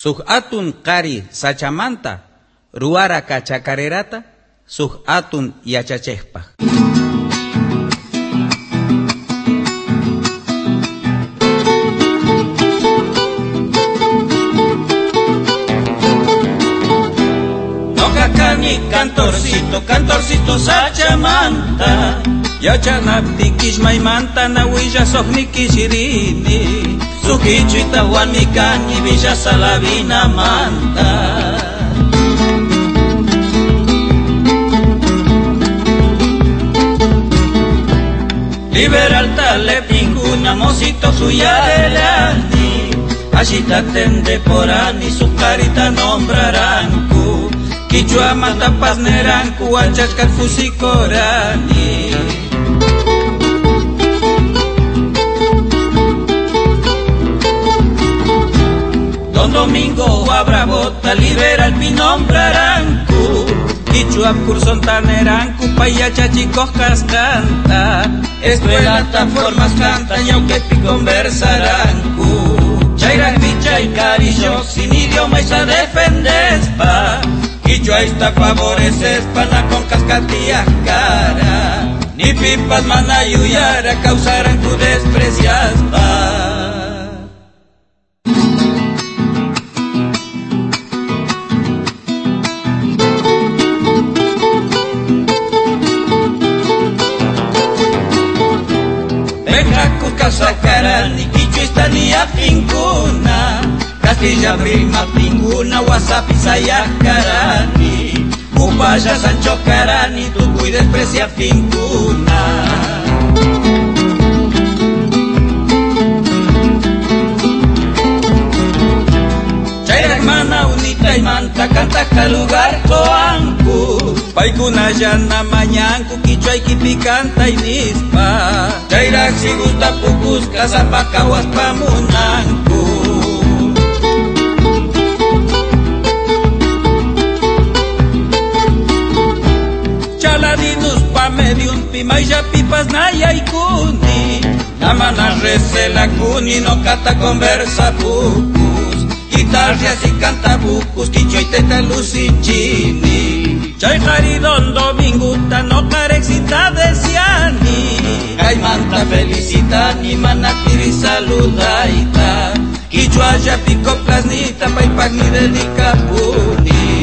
Suj atun qari sachamanta ruara kachakarerata suj atun yachachejpa. Nokakani cantorcito sachamanta yachanapti kishmaymanta nawilla soqni kishirini sukichita wanmikani villa Salavina manta. Liberal talepinguna mosito suyarelani ashita tende porani su carita nombraranku Quichua mata pasneranku achachkat fusikorani. Don Domingo Abrabota liberal mi nombraranku Quichua curson taneranku payacha chicos canta escuelata formas canta y aunque pi conversaranku chayra picha y carillo sin idioma y se defendespa Quichua está favoreces pana con cascatillas cara ni pipas manayuyara causarán tu despreciaspa. Sacarani Quichua ni afincuna Castilla prima pinguna Wasapi sayacarani Upaya Sancho Carani Tucuy desprecia fincuna. Chayra hermana unita y manta canta lugar coanku paikuna llana mañanku Quichua ikipi canta y nispa chayra si gusta pucusca zapacahuas pamunanku. Chaladinus pa medium pimayya pipas nayaykuni namana recela kuni no cata conversa pucus guitarras y canta bucus Quichua y teta lucichini chay jari Don Dominguta no carexita desiani caimanta felicitani manakiri saludaita Quichua ya pico plasnita paipagni dedica puni.